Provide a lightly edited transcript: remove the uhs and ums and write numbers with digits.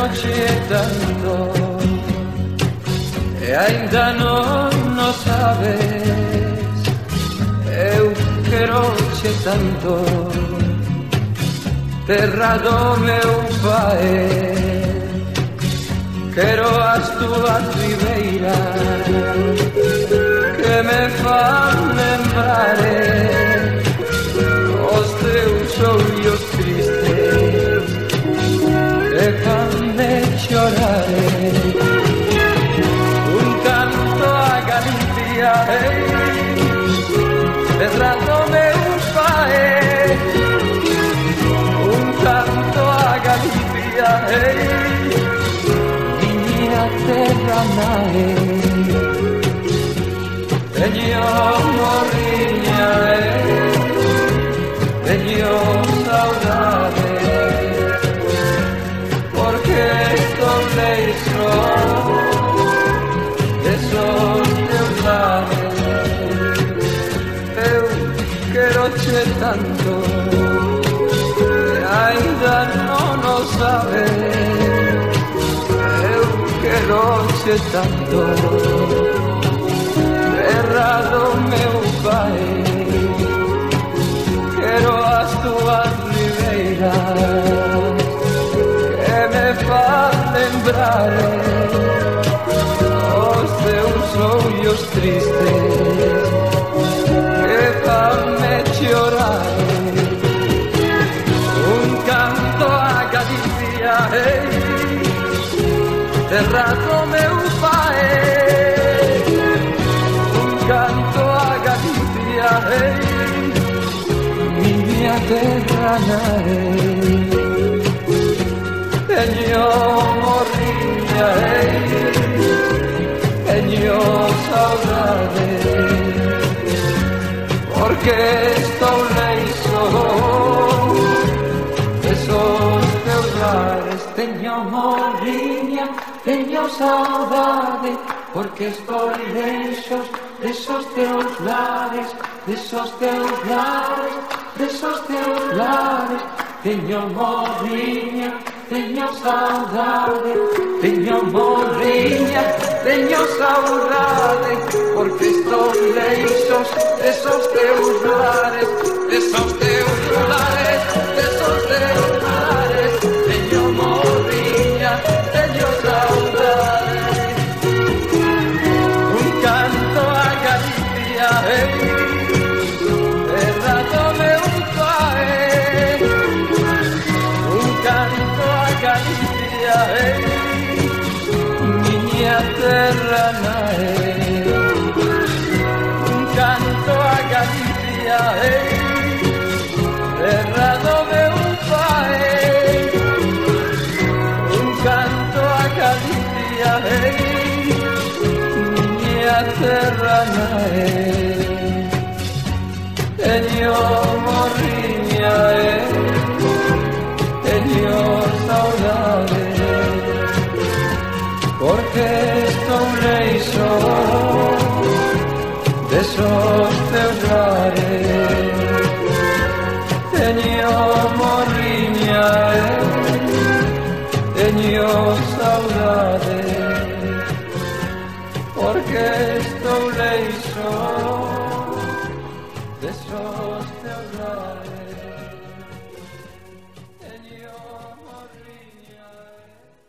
c'è tanto e ainda non sabes, eu quero c'è tanto, terra do meu pai, quero as tuas ribeiras que me fan lembrar os teus ollos tristes que fanme chorar. Un canto a Galicia, terra do meu pai, un canto a Galicia, miña terra nai. Teño morriña, teño saudade, porque estou leixo desos teus lares. Eu quero che tanto, e ainda non o sabes, eu quero che tanto, terra do meu pai, quero as tuas ribeiras que me fan lembrar os teus ollos tristes que fanme chorar. Un canto a Galicia, terra do meu pai, canto a Galicia, miña terra nai. Teño morriña, teño saudade, porque estou leixo desos teus lares. Teño morriña, teño saudade, porque estou leixos desos teus lares, desos teus lares, desos teus lares. Teño morriña, teño saudade, teño morriña, teño saudade, porque estou leixos desos teus lares, desos teus lares, desos teus lares. Teño morriña, teño saudade. Un canto a Galicia, terra do meu pai, un canto a Galicia, miña terra nai. Un canto a Galicia, terra do meu pai, un canto a Galicia, miña terra nai. Teño morriña, teño saudade, porque estou leixo desos teus lares. Teño morriña, teño saudade, porque estou leixo desos teus lares.